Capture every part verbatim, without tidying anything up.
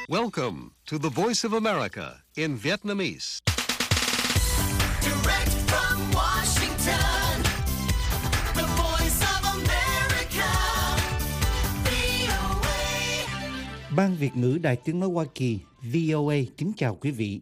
Welcome to the Voice of America in Vietnamese. Direct from Washington, the Voice of America, vê o a. Ban Việt ngữ Đài Tiếng nói Hoa Kỳ vê o a kính chào quý vị.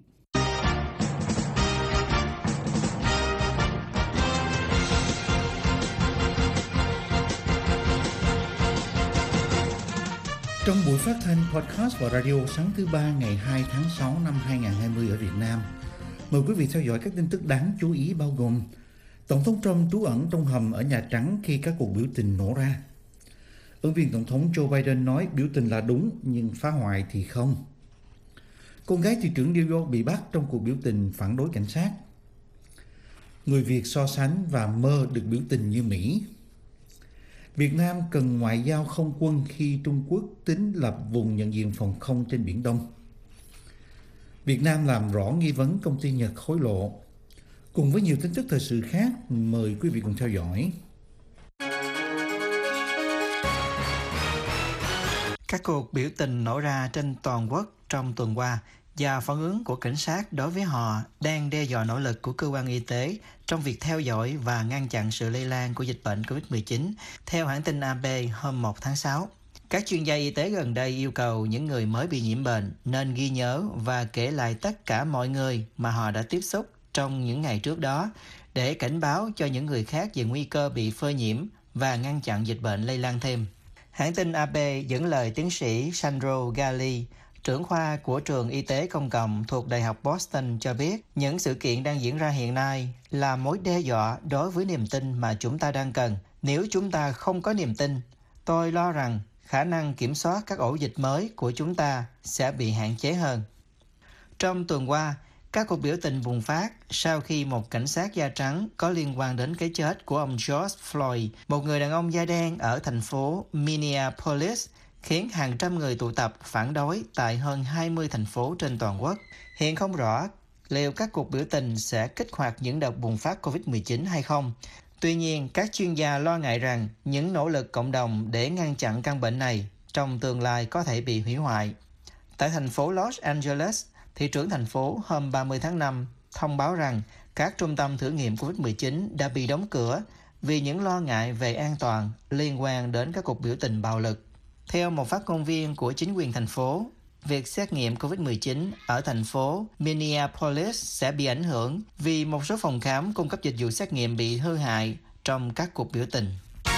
Trong buổi phát thanh podcast và radio sáng thứ ba ngày hai tháng sáu năm hai nghìn không trăm hai mươi ở Việt Nam, mời quý vị theo dõi các tin tức đáng chú ý bao gồm: Tổng thống Trump trú ẩn trong hầm ở Nhà Trắng khi các cuộc biểu tình nổ ra. Ứng viên Tổng thống Joe Biden nói biểu tình là đúng nhưng phá hoại thì không. Con gái thị trưởng New York bị bắt trong cuộc biểu tình phản đối cảnh sát. Người Việt so sánh và mơ được biểu tình như Mỹ. Việt Nam cần ngoại giao không quân khi Trung Quốc tính lập vùng nhận diện phòng không trên Biển Đông. Việt Nam làm rõ nghi vấn công ty Nhật hối lộ. Cùng với nhiều tin tức thời sự khác, mời quý vị cùng theo dõi. Các cuộc biểu tình nổ ra trên toàn quốc trong tuần qua và phản ứng của cảnh sát đối với họ đang đe dọa nỗ lực của cơ quan y tế trong việc theo dõi và ngăn chặn sự lây lan của dịch bệnh covid mười chín, theo hãng tin a pê hôm một tháng sáu. Các chuyên gia y tế gần đây yêu cầu những người mới bị nhiễm bệnh nên ghi nhớ và kể lại tất cả mọi người mà họ đã tiếp xúc trong những ngày trước đó để cảnh báo cho những người khác về nguy cơ bị phơi nhiễm và ngăn chặn dịch bệnh lây lan thêm. Hãng tin a pê dẫn lời tiến sĩ Sandro Galli, trưởng khoa của trường y tế công cộng thuộc Đại học Boston cho biết những sự kiện đang diễn ra hiện nay là mối đe dọa đối với niềm tin mà chúng ta đang cần. Nếu chúng ta không có niềm tin, tôi lo rằng khả năng kiểm soát các ổ dịch mới của chúng ta sẽ bị hạn chế hơn. Trong tuần qua, các cuộc biểu tình bùng phát sau khi một cảnh sát da trắng có liên quan đến cái chết của ông George Floyd, một người đàn ông da đen ở thành phố Minneapolis, khiến hàng trăm người tụ tập phản đối tại hơn hai mươi thành phố trên toàn quốc. Hiện không rõ liệu các cuộc biểu tình sẽ kích hoạt những đợt bùng phát covid mười chín hay không. Tuy nhiên, các chuyên gia lo ngại rằng những nỗ lực cộng đồng để ngăn chặn căn bệnh này trong tương lai có thể bị hủy hoại. Tại thành phố Los Angeles, thị trưởng thành phố hôm ba mươi tháng năm thông báo rằng các trung tâm thử nghiệm covid mười chín đã bị đóng cửa vì những lo ngại về an toàn liên quan đến các cuộc biểu tình bạo lực. Theo một phát ngôn viên của chính quyền thành phố, việc xét nghiệm covid mười chín ở thành phố Minneapolis sẽ bị ảnh hưởng vì một số phòng khám cung cấp dịch vụ xét nghiệm bị hư hại trong các cuộc biểu tình.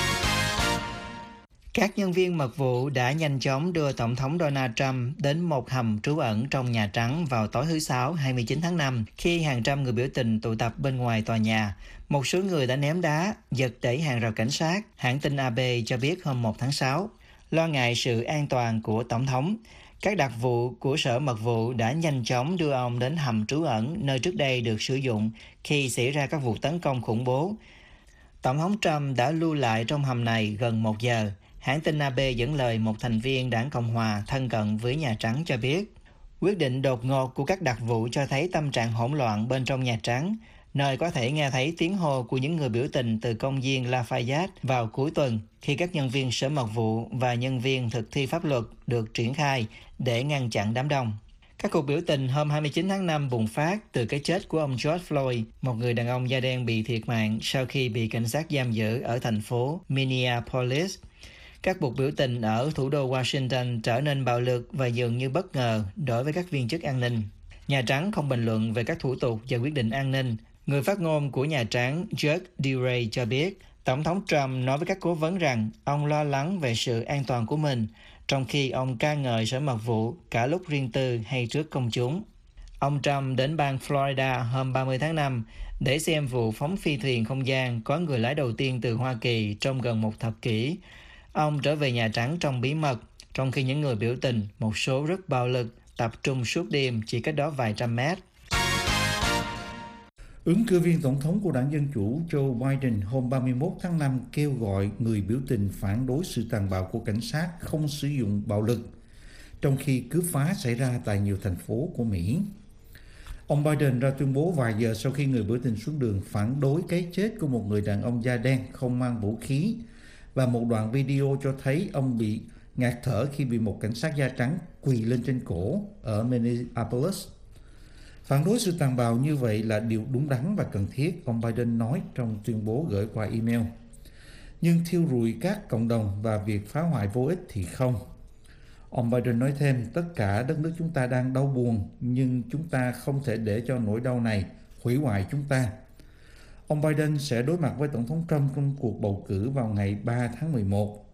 Các nhân viên mật vụ đã nhanh chóng đưa Tổng thống Donald Trump đến một hầm trú ẩn trong Nhà Trắng vào tối thứ Sáu hai mươi chín tháng năm khi hàng trăm người biểu tình tụ tập bên ngoài tòa nhà. Một số người đã ném đá, giật đẩy hàng rào cảnh sát, hãng tin a pê cho biết hôm một tháng sáu. Lo ngại sự an toàn của Tổng thống, các đặc vụ của Sở Mật vụ đã nhanh chóng đưa ông đến hầm trú ẩn nơi trước đây được sử dụng khi xảy ra các vụ tấn công khủng bố. Tổng thống Trump đã lưu lại trong hầm này gần một giờ. Hãng tin a pê dẫn lời một thành viên đảng Cộng hòa thân cận với Nhà Trắng cho biết, quyết định đột ngột của các đặc vụ cho thấy tâm trạng hỗn loạn bên trong Nhà Trắng, nơi có thể nghe thấy tiếng hô của những người biểu tình từ công viên Lafayette vào cuối tuần khi các nhân viên Sở Mật vụ và nhân viên thực thi pháp luật được triển khai để ngăn chặn đám đông. Các cuộc biểu tình hôm hai mươi chín tháng năm bùng phát từ cái chết của ông George Floyd, một người đàn ông da đen bị thiệt mạng sau khi bị cảnh sát giam giữ ở thành phố Minneapolis. Các cuộc biểu tình ở thủ đô Washington trở nên bạo lực và dường như bất ngờ đối với các viên chức an ninh. Nhà Trắng không bình luận về các thủ tục và quyết định an ninh. Người phát ngôn của Nhà Trắng Chuck DeRay cho biết, Tổng thống Trump nói với các cố vấn rằng ông lo lắng về sự an toàn của mình, trong khi ông ca ngợi Sở Mật vụ cả lúc riêng tư hay trước công chúng. Ông Trump đến bang Florida hôm ba mươi tháng năm để xem vụ phóng phi thuyền không gian có người lái đầu tiên từ Hoa Kỳ trong gần một thập kỷ. Ông trở về Nhà Trắng trong bí mật, trong khi những người biểu tình, một số rất bạo lực, tập trung suốt đêm chỉ cách đó vài trăm mét. Ứng cử viên tổng thống của đảng Dân Chủ Joe Biden hôm ba mươi mốt tháng năm kêu gọi người biểu tình phản đối sự tàn bạo của cảnh sát không sử dụng bạo lực, trong khi cướp phá xảy ra tại nhiều thành phố của Mỹ. Ông Biden ra tuyên bố vài giờ sau khi người biểu tình xuống đường phản đối cái chết của một người đàn ông da đen không mang vũ khí và một đoạn video cho thấy ông bị ngạt thở khi bị một cảnh sát da trắng quỳ lên trên cổ ở Minneapolis. Phản đối sự tàn bạo như vậy là điều đúng đắn và cần thiết, ông Biden nói trong tuyên bố gửi qua email. Nhưng thiêu rụi các cộng đồng và việc phá hoại vô ích thì không. Ông Biden nói thêm, tất cả đất nước chúng ta đang đau buồn, nhưng chúng ta không thể để cho nỗi đau này hủy hoại chúng ta. Ông Biden sẽ đối mặt với Tổng thống Trump trong cuộc bầu cử vào ngày ba tháng mười một.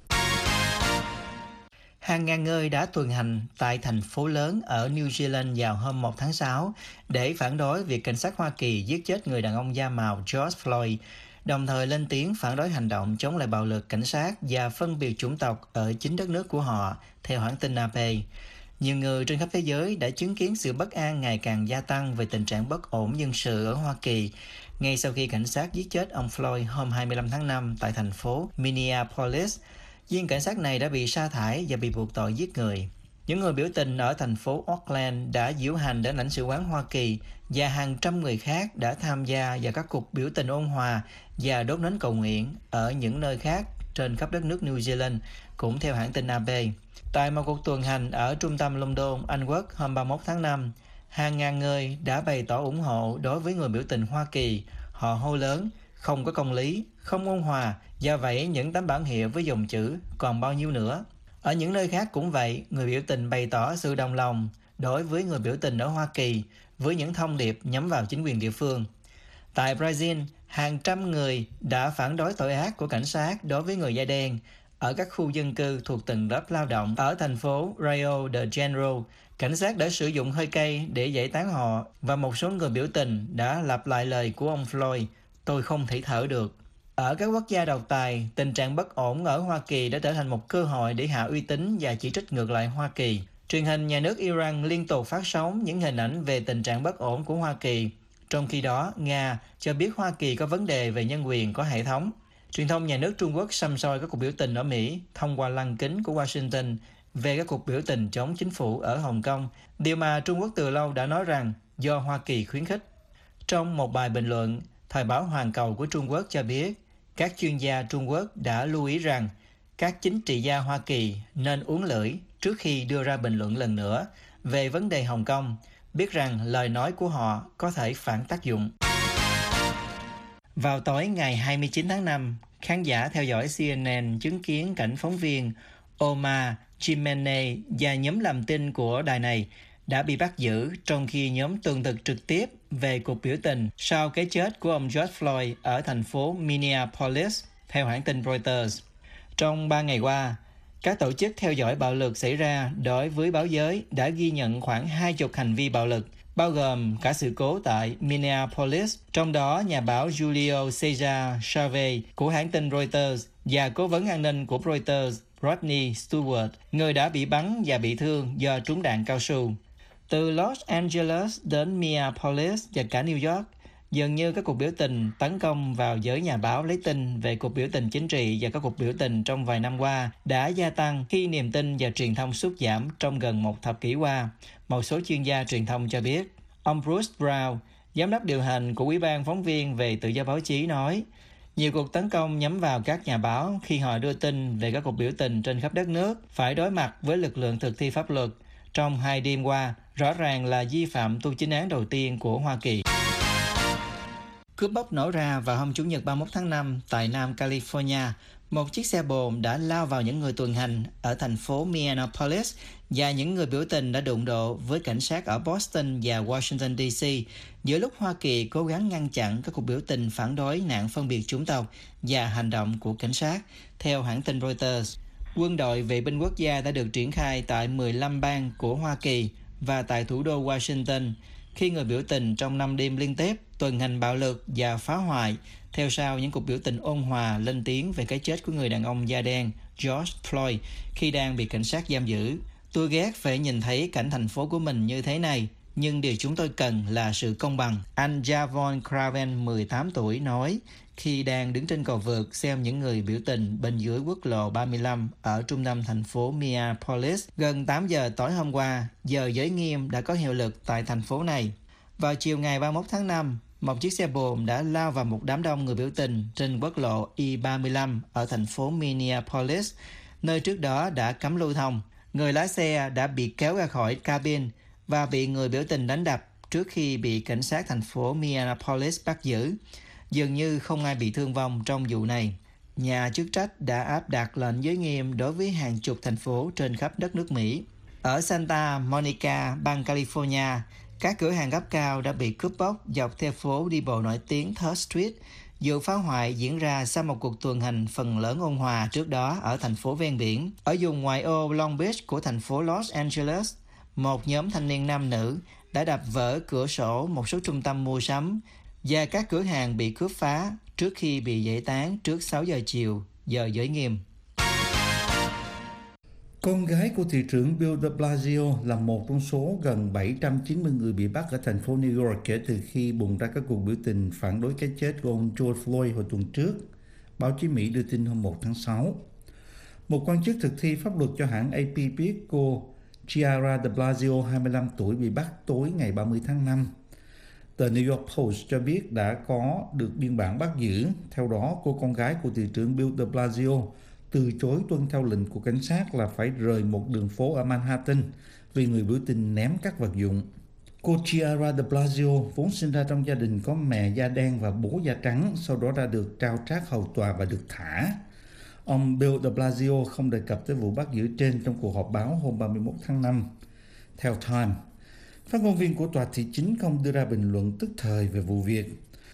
Hàng ngàn người đã tuần hành tại thành phố lớn ở New Zealand vào hôm một tháng sáu để phản đối việc cảnh sát Hoa Kỳ giết chết người đàn ông da màu George Floyd, đồng thời lên tiếng phản đối hành động chống lại bạo lực cảnh sát và phân biệt chủng tộc ở chính đất nước của họ, theo hãng tin a pê. Nhiều người trên khắp thế giới đã chứng kiến sự bất an ngày càng gia tăng về tình trạng bất ổn dân sự ở Hoa Kỳ, ngay sau khi cảnh sát giết chết ông Floyd hôm hai mươi lăm tháng năm tại thành phố Minneapolis. Viên cảnh sát này đã bị sa thải và bị buộc tội giết người. Những người biểu tình ở thành phố Auckland đã diễu hành đến lãnh sự quán Hoa Kỳ và hàng trăm người khác đã tham gia vào các cuộc biểu tình ôn hòa và đốt nến cầu nguyện ở những nơi khác trên khắp đất nước New Zealand, cũng theo hãng tin a pê. Tại một cuộc tuần hành ở trung tâm London, Anh Quốc hôm ba mươi mốt tháng năm, hàng ngàn người đã bày tỏ ủng hộ đối với người biểu tình Hoa Kỳ. Họ hô lớn, không có công lý, không ôn hòa, và vẫy những tấm bảng hiệu với dòng chữ còn bao nhiêu nữa. Ở những nơi khác cũng vậy, người biểu tình bày tỏ sự đồng lòng đối với người biểu tình ở Hoa Kỳ với những thông điệp nhắm vào chính quyền địa phương. Tại Brazil, hàng trăm người đã phản đối tội ác của cảnh sát đối với người da đen ở các khu dân cư thuộc tầng lớp lao động. Ở thành phố Rio de Janeiro, cảnh sát đã sử dụng hơi cay để giải tán họ, và một số người biểu tình đã lặp lại lời của ông Floyd, tôi không thể thở được. Ở các quốc gia độc tài, tình trạng bất ổn ở Hoa Kỳ đã trở thành một cơ hội để hạ uy tín và chỉ trích ngược lại Hoa Kỳ. Truyền hình nhà nước Iran liên tục phát sóng những hình ảnh về tình trạng bất ổn của Hoa Kỳ. Trong khi đó, Nga cho biết Hoa Kỳ có vấn đề về nhân quyền có hệ thống. Truyền thông nhà nước Trung Quốc săm soi các cuộc biểu tình ở Mỹ thông qua lăng kính của Washington về các cuộc biểu tình chống chính phủ ở Hồng Kông, điều mà Trung Quốc từ lâu đã nói rằng do Hoa Kỳ khuyến khích. Trong một bài bình luận, Thời báo Hoàn Cầu của Trung Quốc cho biết các chuyên gia Trung Quốc đã lưu ý rằng các chính trị gia Hoa Kỳ nên uốn lưỡi trước khi đưa ra bình luận lần nữa về vấn đề Hồng Kông, biết rằng lời nói của họ có thể phản tác dụng. Vào tối ngày hai mươi chín tháng năm, khán giả theo dõi xê en en chứng kiến cảnh phóng viên Omar Jimenez và nhóm làm tin của đài này đã bị bắt giữ trong khi nhóm tường thuật trực tiếp về cuộc biểu tình sau cái chết của ông George Floyd ở thành phố Minneapolis, theo hãng tin Reuters. Trong ba ngày qua, các tổ chức theo dõi bạo lực xảy ra đối với báo giới đã ghi nhận khoảng hai chục hành vi bạo lực, bao gồm cả sự cố tại Minneapolis, trong đó nhà báo Julio Cesar Chavez của hãng tin Reuters và cố vấn an ninh của Reuters Rodney Stewart, người đã bị bắn và bị thương do trúng đạn cao su. Từ Los Angeles đến Minneapolis và cả New York, dường như các cuộc biểu tình tấn công vào giới nhà báo lấy tin về cuộc biểu tình chính trị và các cuộc biểu tình trong vài năm qua đã gia tăng khi niềm tin và truyền thông sút giảm trong gần một thập kỷ qua, một số chuyên gia truyền thông cho biết. Ông Bruce Brown, giám đốc điều hành của Ủy ban phóng viên về tự do báo chí nói, nhiều cuộc tấn công nhắm vào các nhà báo khi họ đưa tin về các cuộc biểu tình trên khắp đất nước phải đối mặt với lực lượng thực thi pháp luật. Trong hai đêm qua, rõ ràng là vi phạm tu chính án đầu tiên của Hoa Kỳ. Cướp bóc nổ ra vào hôm Chủ nhật ba mươi mốt tháng năm tại Nam California. Một chiếc xe bồn đã lao vào những người tuần hành ở thành phố Minneapolis và những người biểu tình đã đụng độ với cảnh sát ở Boston và Washington đê xê giữa lúc Hoa Kỳ cố gắng ngăn chặn các cuộc biểu tình phản đối nạn phân biệt chủng tộc và hành động của cảnh sát, theo hãng tin Reuters. Quân đội vệ binh quốc gia đã được triển khai tại mười lăm bang của Hoa Kỳ và tại thủ đô Washington khi người biểu tình trong năm đêm liên tiếp tuần hành bạo lực và phá hoại theo sau những cuộc biểu tình ôn hòa lên tiếng về cái chết của người đàn ông da đen George Floyd khi đang bị cảnh sát giam giữ. Tôi ghét phải nhìn thấy cảnh thành phố của mình như thế này, nhưng điều chúng tôi cần là sự công bằng. Anh Javon Craven, mười tám tuổi, nói khi đang đứng trên cầu vượt xem những người biểu tình bên dưới quốc lộ ba mươi lăm ở trung tâm thành phố Minneapolis gần tám giờ tối hôm qua, giờ giới nghiêm đã có hiệu lực tại thành phố này. Vào chiều ngày ba mươi mốt tháng năm, một chiếc xe bồn đã lao vào một đám đông người biểu tình trên quốc lộ I ba mươi lăm ở thành phố Minneapolis, nơi trước đó đã cấm lưu thông. Người lái xe đã bị kéo ra khỏi cabin và bị người biểu tình đánh đập trước khi bị cảnh sát thành phố Minneapolis bắt giữ. Dường như không ai bị thương vong trong vụ này. Nhà chức trách đã áp đặt lệnh giới nghiêm đối với hàng chục thành phố trên khắp đất nước Mỹ. Ở Santa Monica, bang California, các cửa hàng gấp cao đã bị cướp bóc dọc theo phố đi bộ nổi tiếng Third Street. Vụ phá hoại diễn ra sau một cuộc tuần hành phần lớn ôn hòa trước đó ở thành phố ven biển. Ở vùng ngoại ô Long Beach của thành phố Los Angeles, một nhóm thanh niên nam nữ đã đập vỡ cửa sổ một số trung tâm mua sắm và các cửa hàng bị cướp phá trước khi bị giải tán trước sáu giờ chiều, giờ giới nghiêm. Con gái của thị trưởng Bill de Blasio là một trong số gần bảy trăm chín mươi người bị bắt ở thành phố New York kể từ khi bùng ra các cuộc biểu tình phản đối cái chết của ông George Floyd hồi tuần trước, báo chí Mỹ đưa tin hôm một tháng sáu. Một quan chức thực thi pháp luật cho hãng a pê biết cô Chiara de Blasio, hai mươi lăm tuổi, bị bắt tối ngày ba mươi tháng năm. Tờ New York Post cho biết đã có được biên bản bắt giữ. Theo đó, cô con gái của thị trưởng Bill de Blasio từ chối tuân theo lệnh của cảnh sát là phải rời một đường phố ở Manhattan vì người biểu tình ném các vật dụng. Cô Chiara de Blasio vốn sinh ra trong gia đình có mẹ da đen và bố da trắng, sau đó đã được trao trác hầu tòa và được thả. Ông Bill de Blasio không đề cập tới vụ bắt giữ trên trong cuộc họp báo hôm ba mươi mốt tháng năm. Theo Time, phát ngôn viên của tòa thị chính không đưa ra bình luận tức thời về vụ việc.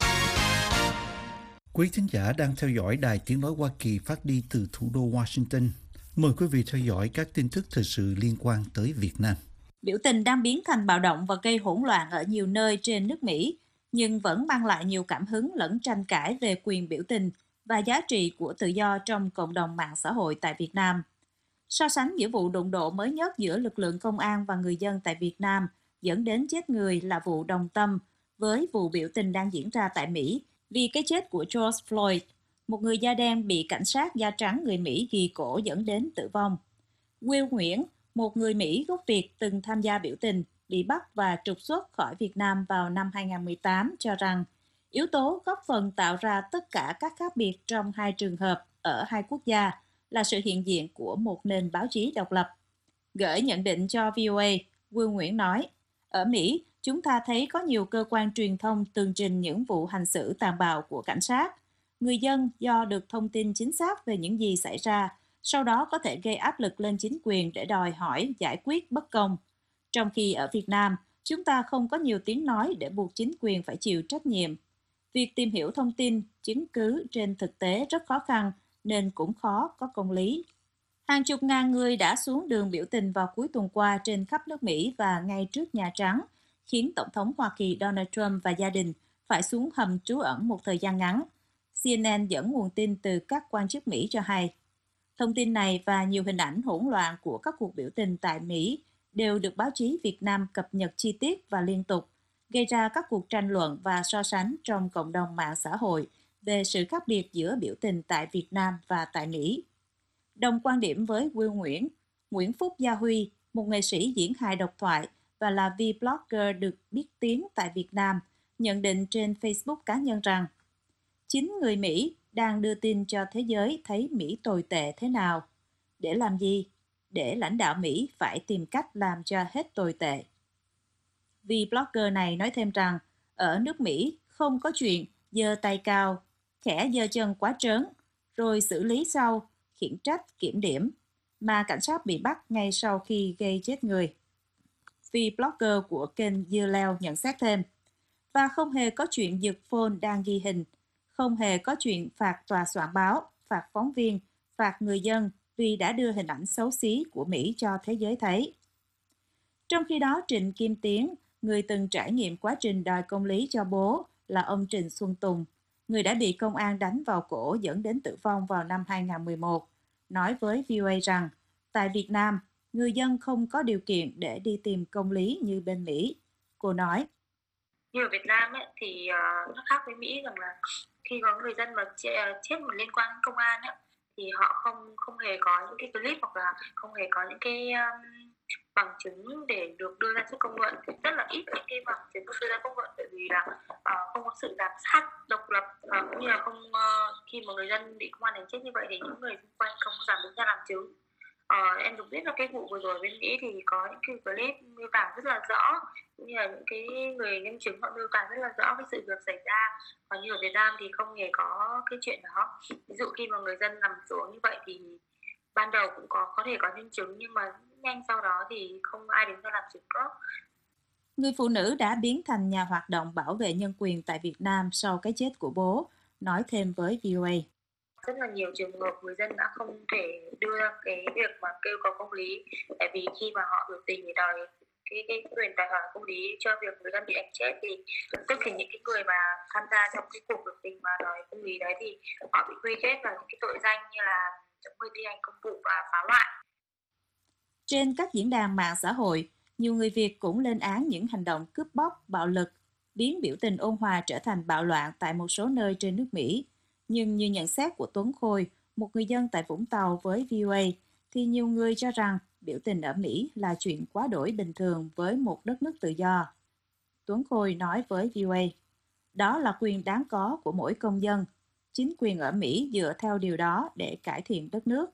Quý thính giả đang theo dõi Đài Tiếng nói Hoa Kỳ phát đi từ thủ đô Washington. Mời quý vị theo dõi các tin tức thời sự liên quan tới Việt Nam. Biểu tình đang biến thành bạo động và gây hỗn loạn ở nhiều nơi trên nước Mỹ, nhưng vẫn mang lại nhiều cảm hứng lẫn tranh cãi về quyền biểu tình và giá trị của tự do trong cộng đồng mạng xã hội tại Việt Nam. So sánh giữa vụ đụng độ mới nhất giữa lực lượng công an và người dân tại Việt Nam dẫn đến chết người là vụ đồng tâm với vụ biểu tình đang diễn ra tại Mỹ vì cái chết của George Floyd, một người da đen bị cảnh sát da trắng người Mỹ ghi cổ dẫn đến tử vong. Will Nguyễn, một người Mỹ gốc Việt từng tham gia biểu tình, bị bắt và trục xuất khỏi Việt Nam vào năm hai không một tám cho rằng yếu tố góp phần tạo ra tất cả các khác biệt trong hai trường hợp ở hai quốc gia là sự hiện diện của một nền báo chí độc lập. Gửi nhận định cho vê o a, Will Nguyễn nói, ở Mỹ, chúng ta thấy có nhiều cơ quan truyền thông tường trình những vụ hành xử tàn bạo của cảnh sát. Người dân do được thông tin chính xác về những gì xảy ra, sau đó có thể gây áp lực lên chính quyền để đòi hỏi giải quyết bất công. Trong khi ở Việt Nam, chúng ta không có nhiều tiếng nói để buộc chính quyền phải chịu trách nhiệm. Việc tìm hiểu thông tin, chứng cứ trên thực tế rất khó khăn nên cũng khó có công lý. Hàng chục ngàn người đã xuống đường biểu tình vào cuối tuần qua trên khắp nước Mỹ và ngay trước Nhà Trắng, khiến Tổng thống Hoa Kỳ Donald Trump và gia đình phải xuống hầm trú ẩn một thời gian ngắn. xê en en dẫn nguồn tin từ các quan chức Mỹ cho hay. Thông tin này và nhiều hình ảnh hỗn loạn của các cuộc biểu tình tại Mỹ đều được báo chí Việt Nam cập nhật chi tiết và liên tục, gây ra các cuộc tranh luận và so sánh trong cộng đồng mạng xã hội về sự khác biệt giữa biểu tình tại Việt Nam và tại Mỹ. Đồng quan điểm với Will Nguyễn, Nguyễn Phúc Gia Huy, một nghệ sĩ diễn hài độc thoại và là vlogger được biết tiếng tại Việt Nam, nhận định trên Facebook cá nhân rằng chính người Mỹ đang đưa tin cho thế giới thấy Mỹ tồi tệ thế nào. Để làm gì? Để lãnh đạo Mỹ phải tìm cách làm cho hết tồi tệ. Vlogger này nói thêm rằng ở nước Mỹ không có chuyện giơ tay cao, khẽ giơ chân quá trớn, rồi xử lý sau, khiển trách, kiểm điểm, mà cảnh sát bị bắt ngay sau khi gây chết người. Vlogger của kênh Dưa Leo nhận xét thêm, và không hề có chuyện giật phone đang ghi hình, không hề có chuyện phạt tòa soạn báo, phạt phóng viên, phạt người dân vì đã đưa hình ảnh xấu xí của Mỹ cho thế giới thấy. Trong khi đó, Trịnh Kim Tiến, người từng trải nghiệm quá trình đòi công lý cho bố là ông Trịnh Xuân Tùng, người đã bị công an đánh vào cổ dẫn đến tử vong vào năm hai không một một, nói với vê o a rằng tại Việt Nam, người dân không có điều kiện để đi tìm công lý như bên Mỹ. Cô nói, như ở Việt Nam ấy, thì uh, nó khác với Mỹ rằng là khi có người dân mà chết một liên quan đến công an ấy, thì họ không không hề có những cái clip hoặc là không hề có những cái um, bằng chứng để được đưa ra trước công luận. Rất là ít những cái bằng chứng được đưa ra công luận, bởi vì là uh, không có sự giám sát độc lập, uh, cũng như là không uh, khi mà người dân bị công an đánh chết như vậy thì những người xung quanh không dám đứng ra làm chứng. Uh, em được biết là cái vụ vừa rồi bên Mỹ thì có những cái clip miêu tả rất là rõ, cũng như là những cái người nhân chứng họ miêu tả rất là rõ cái sự việc xảy ra. Còn như ở Việt Nam thì không hề có cái chuyện đó. Ví dụ khi mà người dân nằm xuống như vậy thì ban đầu cũng có có thể có nhân chứng, nhưng mà nhanh sau đó thì không ai đứng ra làm chứng nữa. Người phụ nữ đã biến thành nhà hoạt động bảo vệ nhân quyền tại Việt Nam sau cái chết của bố, nói thêm với vê o a. Rất là nhiều trường hợp người dân đã không thể đưa cái việc mà kêu cầu công lý, tại vì khi mà họ biểu tình để đòi cái cái quyền đòi hỏi công lý cho việc người dân bị đánh chết thì tức thì những cái người mà tham gia trong cái cuộc biểu tình mà đòi công lý đấy thì họ bị quy kết vào những cái tội danh như là chống người thi hành công vụ và phá hoại. Trên các diễn đàn mạng xã hội, nhiều người Việt cũng lên án những hành động cướp bóc, bạo lực, biến biểu tình ôn hòa trở thành bạo loạn tại một số nơi trên nước Mỹ. Nhưng như nhận xét của Tuấn Khôi, một người dân tại Vũng Tàu với vê o a, thì nhiều người cho rằng biểu tình ở Mỹ là chuyện quá đổi bình thường với một đất nước tự do. Tuấn Khôi nói với vê o a, đó là quyền đáng có của mỗi công dân. Chính quyền ở Mỹ dựa theo điều đó để cải thiện đất nước.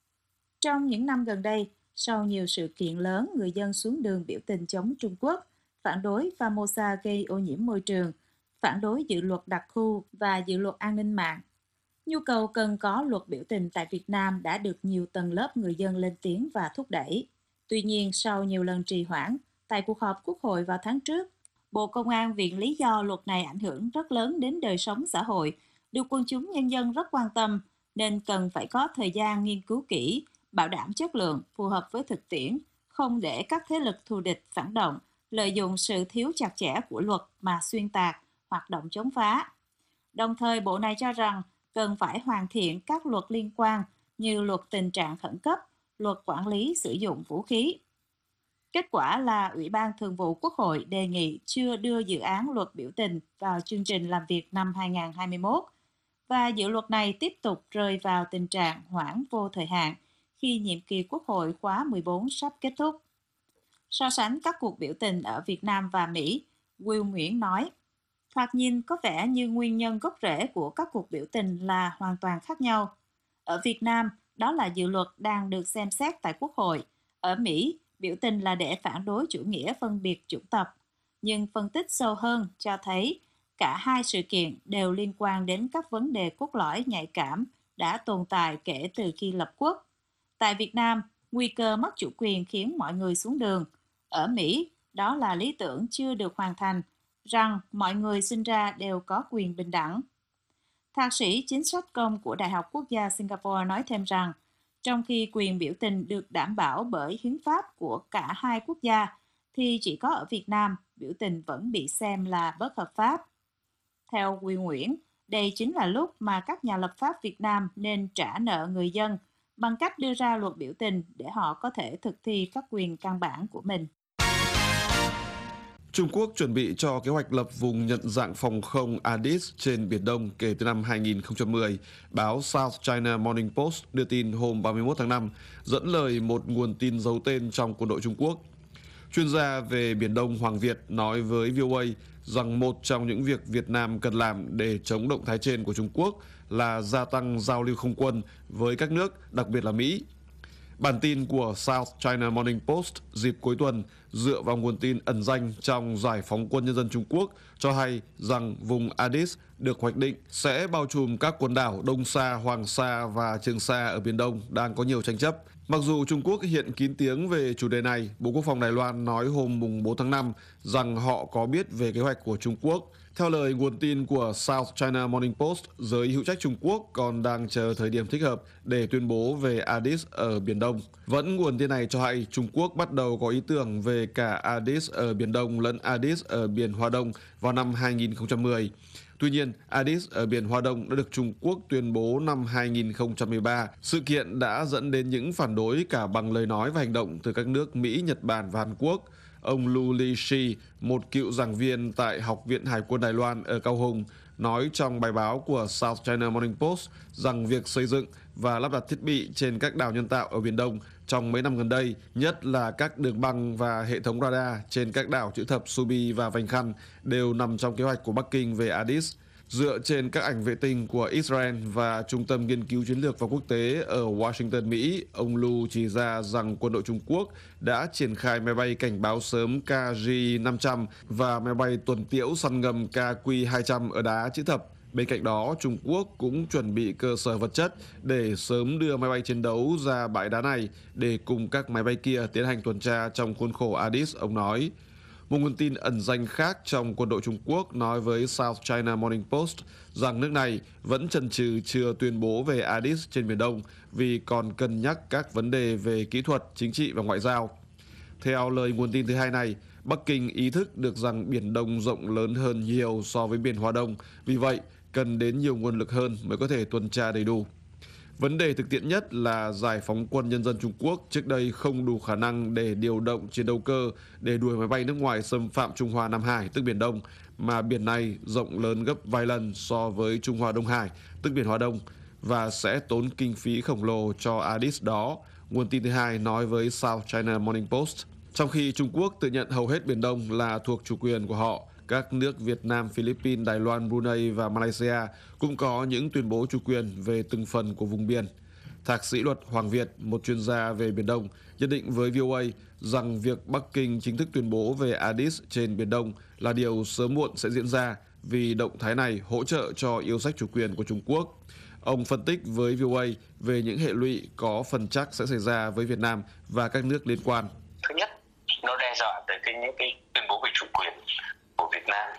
Trong những năm gần đây, sau nhiều sự kiện lớn, người dân xuống đường biểu tình chống Trung Quốc, phản đối Formosa gây ô nhiễm môi trường, phản đối dự luật đặc khu và dự luật an ninh mạng. Nhu cầu cần có luật biểu tình tại Việt Nam đã được nhiều tầng lớp người dân lên tiếng và thúc đẩy. Tuy nhiên, sau nhiều lần trì hoãn, tại cuộc họp Quốc hội vào tháng trước, Bộ Công an viện lý do luật này ảnh hưởng rất lớn đến đời sống xã hội, được quần chúng nhân dân rất quan tâm, nên cần phải có thời gian nghiên cứu kỹ, bảo đảm chất lượng, phù hợp với thực tiễn, không để các thế lực thù địch phản động, lợi dụng sự thiếu chặt chẽ của luật mà xuyên tạc, hoạt động chống phá. Đồng thời, Bộ này cho rằng cần phải hoàn thiện các luật liên quan như luật tình trạng khẩn cấp, luật quản lý sử dụng vũ khí. Kết quả là Ủy ban Thường vụ Quốc hội đề nghị chưa đưa dự án luật biểu tình vào chương trình làm việc năm hai không hai mốt, và dự luật này tiếp tục rơi vào tình trạng hoãn vô thời hạn khi nhiệm kỳ Quốc hội khóa mười bốn sắp kết thúc. So sánh các cuộc biểu tình ở Việt Nam và Mỹ, Will Nguyễn nói, thoạt nhìn có vẻ như nguyên nhân gốc rễ của các cuộc biểu tình là hoàn toàn khác nhau. Ở Việt Nam, đó là dự luật đang được xem xét tại Quốc hội. Ở Mỹ, biểu tình là để phản đối chủ nghĩa phân biệt chủng tộc. Nhưng phân tích sâu hơn cho thấy cả hai sự kiện đều liên quan đến các vấn đề cốt lõi nhạy cảm đã tồn tại kể từ khi lập quốc. Tại Việt Nam, nguy cơ mất chủ quyền khiến mọi người xuống đường. Ở Mỹ, đó là lý tưởng chưa được hoàn thành, rằng mọi người sinh ra đều có quyền bình đẳng. Thạc sĩ chính sách công của Đại học Quốc gia Singapore nói thêm rằng, trong khi quyền biểu tình được đảm bảo bởi hiến pháp của cả hai quốc gia, thì chỉ có ở Việt Nam, biểu tình vẫn bị xem là bất hợp pháp. Theo Huy Nguyễn, đây chính là lúc mà các nhà lập pháp Việt Nam nên trả nợ người dân bằng cách đưa ra luật biểu tình để họ có thể thực thi các quyền căn bản của mình. Trung Quốc chuẩn bị cho kế hoạch lập vùng nhận dạng phòng không Addis trên Biển Đông kể từ năm hai nghìn không trăm mười, báo South China Morning Post đưa tin hôm ba mươi mốt tháng năm, dẫn lời một nguồn tin giấu tên trong quân đội Trung Quốc. Chuyên gia về Biển Đông Hoàng Việt nói với vê o a rằng một trong những việc Việt Nam cần làm để chống động thái trên của Trung Quốc là gia tăng giao lưu không quân với các nước, đặc biệt là Mỹ. Bản tin của South China Morning Post dịp cuối tuần dựa vào nguồn tin ẩn danh trong Giải phóng quân nhân dân Trung Quốc cho hay rằng vùng Addis được hoạch định sẽ bao trùm các quần đảo Đông Sa, Hoàng Sa và Trường Sa ở Biển Đông đang có nhiều tranh chấp. Mặc dù Trung Quốc hiện kín tiếng về chủ đề này, Bộ Quốc phòng Đài Loan nói hôm mùng bốn tháng năm rằng họ có biết về kế hoạch của Trung Quốc. Theo lời nguồn tin của South China Morning Post, giới hữu trách Trung Quốc còn đang chờ thời điểm thích hợp để tuyên bố về Addis ở Biển Đông. Vẫn nguồn tin này cho hay Trung Quốc bắt đầu có ý tưởng về cả Addis ở Biển Đông lẫn Addis ở Biển Hoa Đông vào năm hai nghìn không trăm mười. Tuy nhiên, Addis ở Biển Hoa Đông đã được Trung Quốc tuyên bố năm hai nghìn không trăm mười ba. Sự kiện đã dẫn đến những phản đối cả bằng lời nói và hành động từ các nước Mỹ, Nhật Bản và Hàn Quốc. Ông Lu Li Shi, một cựu giảng viên tại Học viện Hải quân Đài Loan ở Cao Hùng, nói trong bài báo của South China Morning Post rằng việc xây dựng và lắp đặt thiết bị trên các đảo nhân tạo ở Biển Đông trong mấy năm gần đây, nhất là các đường băng và hệ thống radar trên các đảo chữ thập Subi và Vành Khăn, đều nằm trong kế hoạch của Bắc Kinh về Addis. Dựa trên các ảnh vệ tinh của Israel và Trung tâm Nghiên cứu Chiến lược và Quốc tế ở Washington, Mỹ, ông Lu chỉ ra rằng quân đội Trung Quốc đã triển khai máy bay cảnh báo sớm K G năm trăm và máy bay tuần tiễu săn ngầm K Q hai trăm ở đá chữ thập. Bên cạnh đó, Trung Quốc cũng chuẩn bị cơ sở vật chất để sớm đưa máy bay chiến đấu ra bãi đá này để cùng các máy bay kia tiến hành tuần tra trong khuôn khổ Addis, ông nói. Một nguồn tin ẩn danh khác trong quân đội Trung Quốc nói với South China Morning Post rằng nước này vẫn chần chừ chưa tuyên bố về Addis trên Biển Đông vì còn cân nhắc các vấn đề về kỹ thuật, chính trị và ngoại giao. Theo lời nguồn tin thứ hai này, Bắc Kinh ý thức được rằng Biển Đông rộng lớn hơn nhiều so với Biển Hoa Đông, vì vậy cần đến nhiều nguồn lực hơn mới có thể tuần tra đầy đủ. Vấn đề thực tiễn nhất là Giải phóng quân Nhân dân Trung Quốc trước đây không đủ khả năng để điều động chiến đấu cơ để đuổi máy bay nước ngoài xâm phạm Trung Hoa Nam Hải, tức Biển Đông, mà biển này rộng lớn gấp vài lần so với Trung Hoa Đông Hải, tức Biển Hoa Đông, và sẽ tốn kinh phí khổng lồ cho Addis đó, nguồn tin thứ hai nói với South China Morning Post. Trong khi Trung Quốc tự nhận hầu hết Biển Đông là thuộc chủ quyền của họ, các nước Việt Nam, Philippines, Đài Loan, Brunei và Malaysia cũng có những tuyên bố chủ quyền về từng phần của vùng biển. Thạc sĩ luật Hoàng Việt, một chuyên gia về Biển Đông, nhận định với vê o a rằng việc Bắc Kinh chính thức tuyên bố về Addis trên Biển Đông là điều sớm muộn sẽ diễn ra vì động thái này hỗ trợ cho yêu sách chủ quyền của Trung Quốc. Ông phân tích với vê o a về những hệ lụy có phần chắc sẽ xảy ra với Việt Nam và các nước liên quan. Thứ nhất, nó đe dọa tới cái những cái tuyên bố về chủ quyền của Việt Nam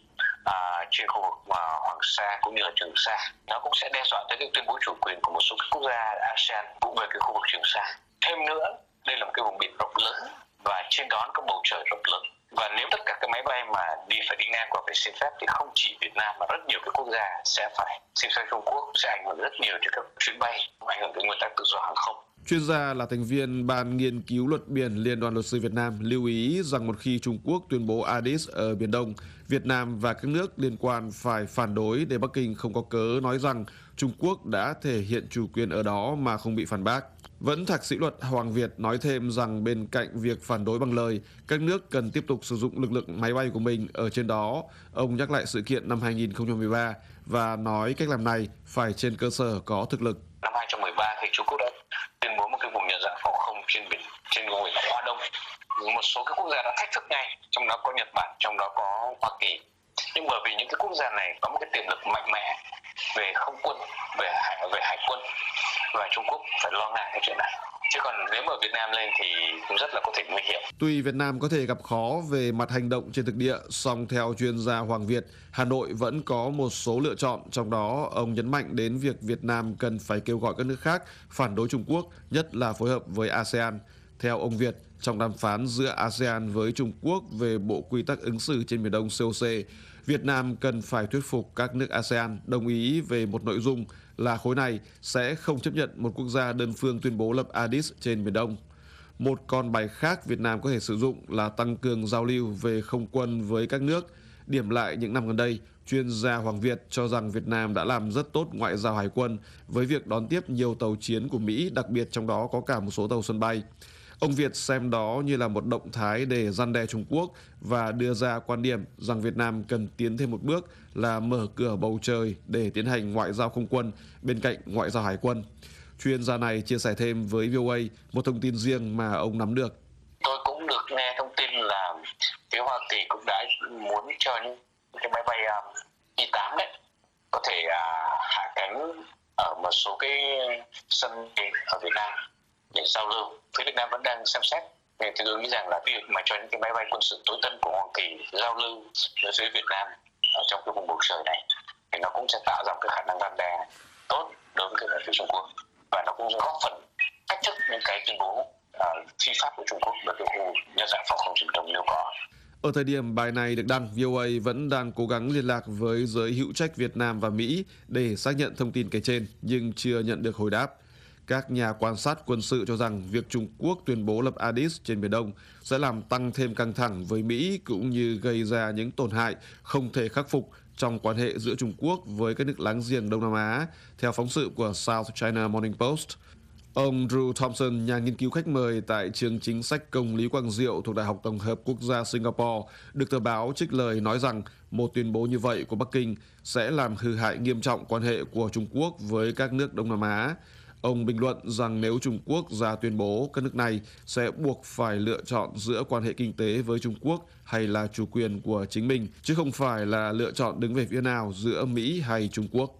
à, trên khu vực mà Hoàng Sa cũng như là Trường Sa. Nó cũng sẽ đe dọa tới cái tuyên bố chủ quyền của một số các quốc gia a sê an cũng về cái khu vực Trường Sa. Thêm nữa, đây là một cái vùng biển rộng lớn và trên đó có bầu trời rộng lớn. Và nếu tất cả các máy bay mà đi phải đi ngang qua phải xin phép thì không chỉ Việt Nam mà rất nhiều cái quốc gia sẽ phải xin phép Trung Quốc, sẽ ảnh hưởng rất nhiều đến các chuyến bay, ảnh hưởng đến nguyên tắc tự do hàng không. Chuyên gia là thành viên Ban Nghiên cứu Luật Biển Liên đoàn Luật sư Việt Nam lưu ý rằng một khi Trung Quốc tuyên bố Addis ở Biển Đông, Việt Nam và các nước liên quan phải phản đối để Bắc Kinh không có cớ nói rằng Trung Quốc đã thể hiện chủ quyền ở đó mà không bị phản bác. Vẫn thạc sĩ luật Hoàng Việt nói thêm rằng bên cạnh việc phản đối bằng lời, các nước cần tiếp tục sử dụng lực lượng máy bay của mình ở trên đó. Ông nhắc lại sự kiện năm hai nghìn không trăm mười ba và nói cách làm này phải trên cơ sở có thực lực. Năm hai nghìn không trăm mười ba thì Trung Quốc đã tuyên bố một cái vùng nhận dạng phòng không trên biển trên vùng biển Hoa Đông. Một số các quốc gia đã thách thức ngay, trong đó có Nhật Bản, trong đó có Hoa Kỳ. Nhưng bởi vì những cái quốc gia này có một cái tiềm lực mạnh mẽ về không quân, về hải, về hải quân, và Trung Quốc phải lo ngại cái chuyện này. Chứ còn nếu mà Việt Nam lên thì cũng rất là có thể nguy hiểm. Tuy Việt Nam có thể gặp khó về mặt hành động trên thực địa, song theo chuyên gia Hoàng Việt, Hà Nội vẫn có một số lựa chọn. Trong đó, ông nhấn mạnh đến việc Việt Nam cần phải kêu gọi các nước khác phản đối Trung Quốc, nhất là phối hợp với a sê an. Theo ông Việt, trong đàm phán giữa a sê an với Trung Quốc về Bộ Quy tắc ứng xử trên Biển Đông xê o xê, Việt Nam cần phải thuyết phục các nước a sê an đồng ý về một nội dung là khối này sẽ không chấp nhận một quốc gia đơn phương tuyên bố lập Addis trên Biển Đông. Một con bài khác Việt Nam có thể sử dụng là tăng cường giao lưu về không quân với các nước. Điểm lại những năm gần đây, chuyên gia Hoàng Việt cho rằng Việt Nam đã làm rất tốt ngoại giao hải quân với việc đón tiếp nhiều tàu chiến của Mỹ, đặc biệt trong đó có cả một số tàu sân bay. Ông Việt xem đó như là một động thái để răn đe Trung Quốc và đưa ra quan điểm rằng Việt Nam cần tiến thêm một bước là mở cửa bầu trời để tiến hành ngoại giao không quân bên cạnh ngoại giao hải quân. Chuyên gia này chia sẻ thêm với vê o a một thông tin riêng mà ông nắm được. Tôi cũng được nghe thông tin là phía Hoa Kỳ cũng đã muốn cho những cái máy bay i tám đấy có thể hạ cánh ở một số cái sân ở Việt Nam để giao lưu. Phía Việt Nam vẫn đang xem xét, nên tôi nghĩ rằng là việc mà cho những cái máy bay quân sự tối tân của Hoa Kỳ giao lưu với phía Việt Nam ở trong cái vùng bầu trời này thì nó cũng sẽ tạo ra cái khả năng răn đe tốt đối với phía Trung Quốc, và nó cũng góp phần thách thức những cái tuyên bố uh, phi pháp của Trung Quốc về cái khu nhận dạng phòng không trên Biển Đông nếu có. Ở thời điểm bài này được đăng, vê o a vẫn đang cố gắng liên lạc với giới hữu trách Việt Nam và Mỹ để xác nhận thông tin kể trên, nhưng chưa nhận được hồi đáp. Các nhà quan sát quân sự cho rằng việc Trung Quốc tuyên bố lập Addis trên Biển Đông sẽ làm tăng thêm căng thẳng với Mỹ cũng như gây ra những tổn hại không thể khắc phục trong quan hệ giữa Trung Quốc với các nước láng giềng Đông Nam Á, theo phóng sự của South China Morning Post. Ông Drew Thompson, nhà nghiên cứu khách mời tại trường chính sách công Lý Quang Diệu thuộc Đại học Tổng hợp Quốc gia Singapore, được tờ báo trích lời nói rằng một tuyên bố như vậy của Bắc Kinh sẽ làm hư hại nghiêm trọng quan hệ của Trung Quốc với các nước Đông Nam Á. Ông bình luận rằng nếu Trung Quốc ra tuyên bố, các nước này sẽ buộc phải lựa chọn giữa quan hệ kinh tế với Trung Quốc hay là chủ quyền của chính mình, chứ không phải là lựa chọn đứng về phía nào giữa Mỹ hay Trung Quốc.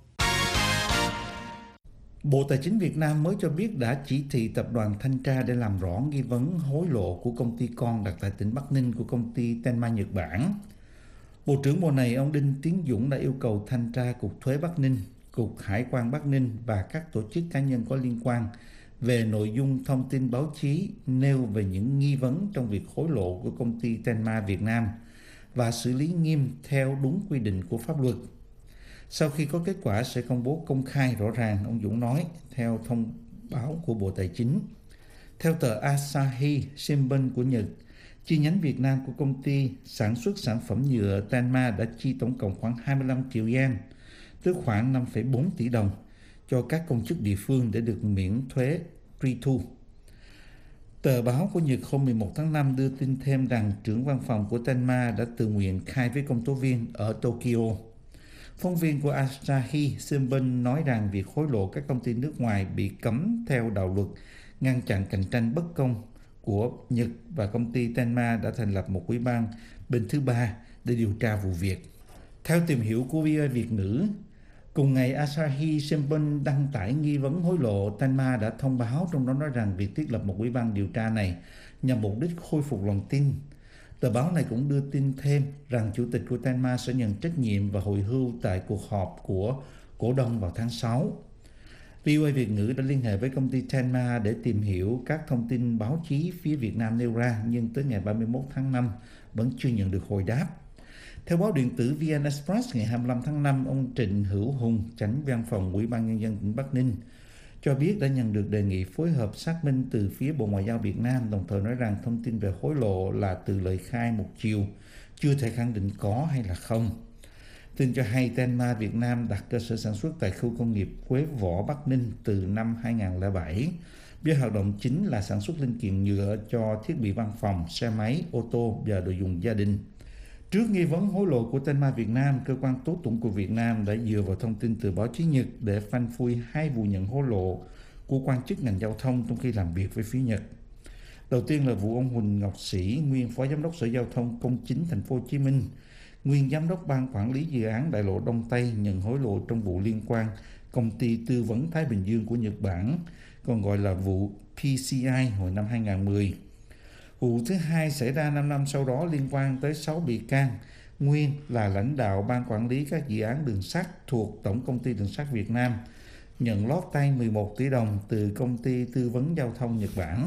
Bộ Tài chính Việt Nam mới cho biết đã chỉ thị tập đoàn thanh tra để làm rõ nghi vấn hối lộ của công ty con đặt tại tỉnh Bắc Ninh của công ty Tenma Nhật Bản. Bộ trưởng Bộ này, ông Đinh Tiến Dũng đã yêu cầu thanh tra Cục Thuế Bắc Ninh, Cục Hải quan Bắc Ninh và các tổ chức cá nhân có liên quan về nội dung thông tin báo chí nêu về những nghi vấn trong việc hối lộ của công ty Tenma Việt Nam và xử lý nghiêm theo đúng quy định của pháp luật. Sau khi có kết quả sẽ công bố công khai rõ ràng, ông Dũng nói, theo thông báo của Bộ Tài chính. Theo tờ Asahi Shimbun của Nhật, chi nhánh Việt Nam của công ty sản xuất sản phẩm nhựa Tenma đã chi tổng cộng khoảng hai mươi lăm triệu yen, tức khoảng năm phẩy bốn tỷ đồng, cho các công chức địa phương để được miễn thuế truy thu. Tờ báo của Nhật hôm mười một tháng năm đưa tin thêm rằng trưởng văn phòng của Tenma đã tự nguyện khai với công tố viên ở Tokyo. Phóng viên của Asahi Shimbun nói rằng việc hối lộ các công ty nước ngoài bị cấm theo đạo luật ngăn chặn cạnh tranh bất công của Nhật và công ty Tenma đã thành lập một ủy ban bên thứ ba để điều tra vụ việc. Theo tìm hiểu của vê o a Việt ngữ, cùng ngày Asahi Shimbun đăng tải nghi vấn hối lộ, Tenma đã thông báo trong đó nói rằng việc thiết lập một ủy ban điều tra này nhằm mục đích khôi phục lòng tin. Tờ báo này cũng đưa tin thêm rằng chủ tịch của Tenma sẽ nhận trách nhiệm và hồi hưu tại cuộc họp của cổ đông vào tháng sáu. vê o a Việt ngữ đã liên hệ với công ty Tenma để tìm hiểu các thông tin báo chí phía Việt Nam nêu ra, nhưng tới ngày ba mươi mốt tháng năm vẫn chưa nhận được hồi đáp. Theo báo điện tử vê en Express ngày hai mươi lăm tháng năm, ông Trịnh Hữu Hùng, chánh văn phòng Ủy ban Nhân dân tỉnh Bắc Ninh, cho biết đã nhận được đề nghị phối hợp xác minh từ phía Bộ Ngoại giao Việt Nam, đồng thời nói rằng thông tin về hối lộ là từ lời khai một chiều, chưa thể khẳng định có hay là không. Tin cho hay Tenma Việt Nam đặt cơ sở sản xuất tại khu công nghiệp Quế Võ, Bắc Ninh từ năm hai không không bảy, với hoạt động chính là sản xuất linh kiện nhựa cho thiết bị văn phòng, xe máy, ô tô và đồ dùng gia đình. Trước nghi vấn hối lộ của Tenma Việt Nam, cơ quan tố tụng của Việt Nam đã dựa vào thông tin từ báo chí Nhật để phanh phui hai vụ nhận hối lộ của quan chức ngành giao thông trong khi làm việc với phía Nhật. Đầu tiên là vụ ông Huỳnh Ngọc Sĩ, nguyên phó giám đốc Sở Giao thông Công chính Thành phố Hồ Chí Minh, nguyên giám đốc ban quản lý dự án Đại lộ Đông Tây nhận hối lộ trong vụ liên quan công ty tư vấn Thái Bình Dương của Nhật Bản, còn gọi là vụ pê xê i hồi năm hai không một không. Vụ thứ hai xảy ra năm năm sau đó liên quan tới sáu bị can, nguyên là lãnh đạo ban quản lý các dự án đường sắt thuộc Tổng công ty Đường sắt Việt Nam, nhận lót tay mười một tỷ đồng từ công ty tư vấn giao thông Nhật Bản.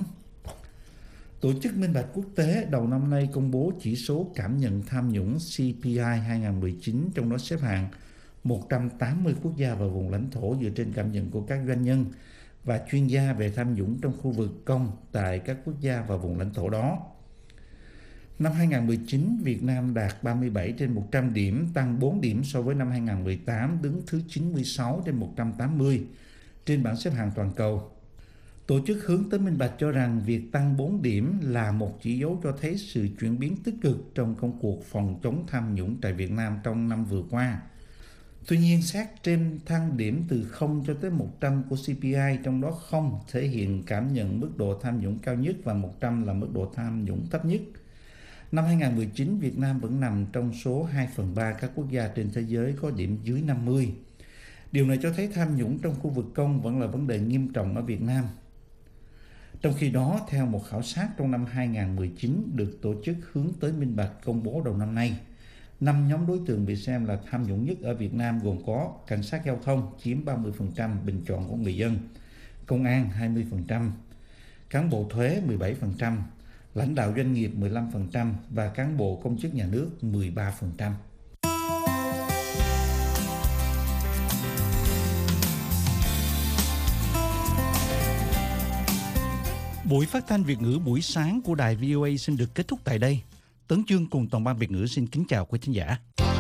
Tổ chức Minh bạch Quốc tế đầu năm nay công bố chỉ số cảm nhận tham nhũng xê pê i hai không một chín, trong đó xếp hạng một trăm tám mươi quốc gia và vùng lãnh thổ dựa trên cảm nhận của các doanh nhân và chuyên gia về tham nhũng trong khu vực công tại các quốc gia và vùng lãnh thổ đó. Năm hai không một chín, Việt Nam đạt ba mươi bảy trên một trăm điểm, tăng bốn điểm so với năm hai không một tám, đứng thứ chín mươi sáu trên một trăm tám mươi trên bảng xếp hạng toàn cầu. Tổ chức hướng tới minh bạch cho rằng việc tăng bốn điểm là một chỉ dấu cho thấy sự chuyển biến tích cực trong công cuộc phòng chống tham nhũng tại Việt Nam trong năm vừa qua. Tuy nhiên, xét trên thang điểm từ không cho tới một trăm của xê pê i, trong đó không thể hiện cảm nhận mức độ tham nhũng cao nhất và một trăm là mức độ tham nhũng thấp nhất. Năm hai không một chín, Việt Nam vẫn nằm trong số hai phần ba các quốc gia trên thế giới có điểm dưới năm mươi. Điều này cho thấy tham nhũng trong khu vực công vẫn là vấn đề nghiêm trọng ở Việt Nam. Trong khi đó, theo một khảo sát trong năm hai không một chín được tổ chức hướng tới minh bạch công bố đầu năm nay, năm nhóm đối tượng bị xem là tham nhũng nhất ở Việt Nam gồm có cảnh sát giao thông chiếm ba mươi phần trăm bình chọn của người dân, công an hai mươi phần trăm, cán bộ thuế mười bảy phần trăm, lãnh đạo doanh nghiệp mười lăm phần trăm và cán bộ công chức nhà nước mười ba phần trăm. Buổi phát thanh Việt ngữ buổi sáng của đài vê o a xin được kết thúc tại đây. Tấn Chương cùng toàn ban Việt ngữ xin kính chào quý khán giả.